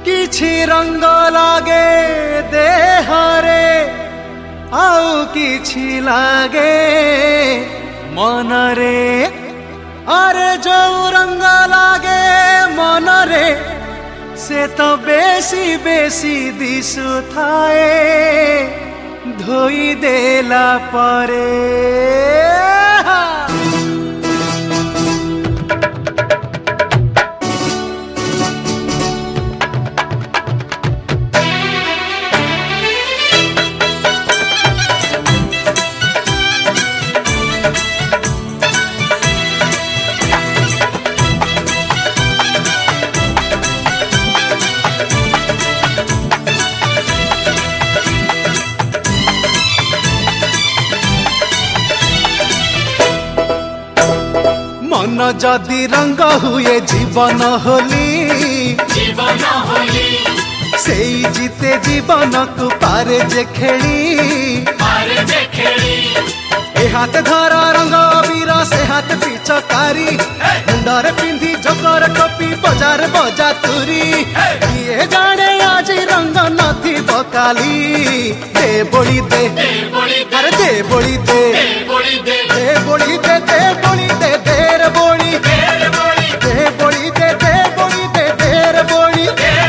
किछि रंग लागे देहरे आउ किछि लागे मनरे अरे जो रंग लागे मनरे से तो बेसी बेसी दिसु थाए धोई देला परे मन जदि रंग हुए जीवन होली से जीते जीवन को पारे जे खेली ए हाथ धरा रंग वीर से हाथ पिचकारी मुंडर पिंधी जगर टोपी बजार बजा तुरी ये जाने आज रंग नथी बकाली दे बोली दे अरे दे बोली दे दे बोली दे दे बोली दे देर बोली दे बोली दे दे बोली दे देर बोली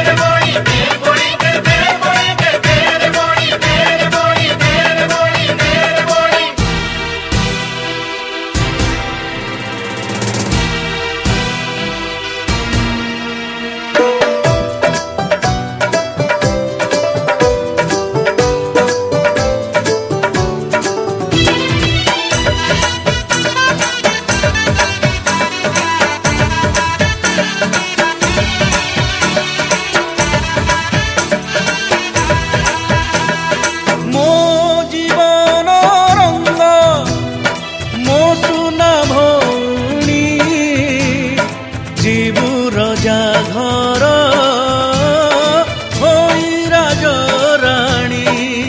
घर होई राजराणी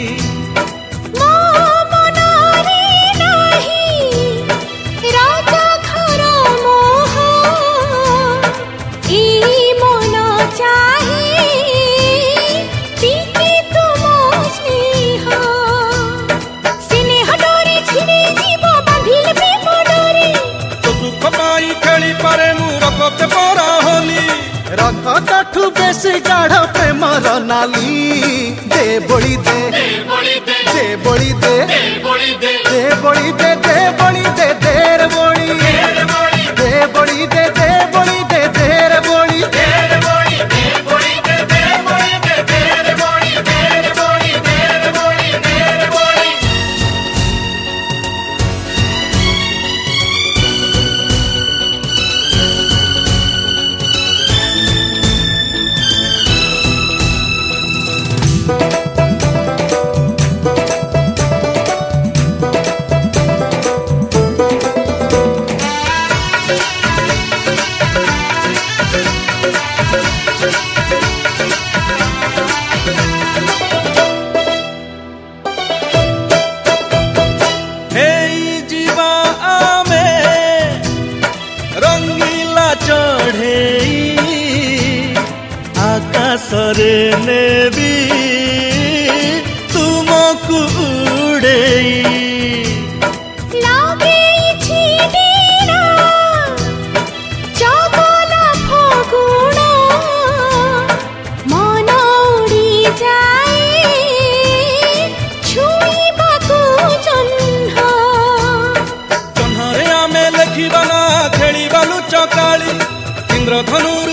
राजा घर मोह ई मन चाहे टीके तुम स्नेह स्नेह डोरे छिड़े जीव बांधिल प्रेम डोरे तो सुख पाई खेली पारे मु रखते परा होली रथ तठू बेसी गाढ़ प्रेमर नाली दे बोली दे दे बोली दे दे बोली दे दे बोली दे देर बोली दे बोली दे दे बोली दे देर बोली आकाशरे नेबी तुमको उड़ेई लागे छिड़ीना जगला फगुण मन उड़ी जाए छुईबाकू जह्न जह्नरे आमे लेखिबा ना खेलिबा लुचकाली इंद्रधनुर